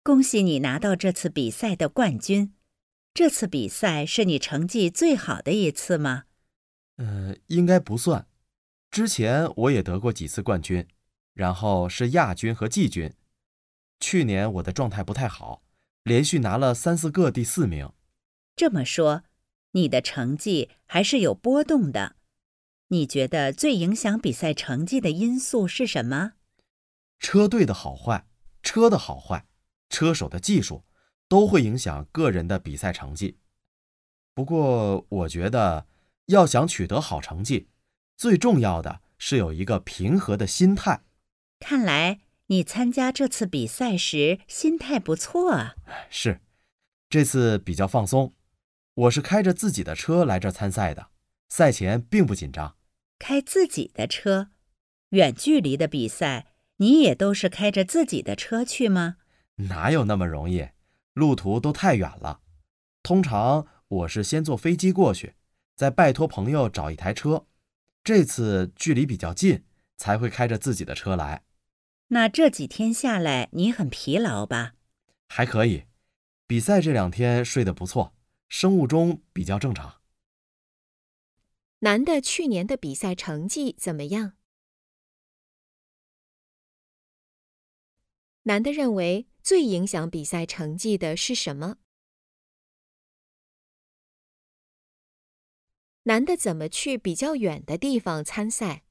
恭喜你拿到这次比赛的冠军。这次比赛是你成绩最好的一次吗？ 应该不算。之前我也得过几次冠军，然后是亚军和季军。去年我的状态不太好，连续拿了3、4个第4名。 这么说，你的成绩还是有波动的。你觉得最影响比赛成绩的因素是什么？ 车队的好坏、车的好坏、车手的技术，都会影响个人的比赛成绩。不过，我觉得要想取得好成绩，最重要的是有一个平和的心态。 看来你参加这次比赛时心态不错啊。 是，这次比较放松。我是开着自己的车来这参赛的，赛前并不紧张。 开自己的车，远距离的比赛，你也都是开着自己的车去吗？ 哪有那么容易？路途都太远了。通常我是先坐飞机过去，再拜托朋友找一台车。这次距离比较近，才会开着自己的车来。 那这几天下来，你很疲劳吧？ 还可以，比赛这2天睡得不错，生物钟比较正常。 男的去年的比赛成绩怎么样？男的认为最影响比赛成绩的是什么？男的怎么去比较远的地方参赛？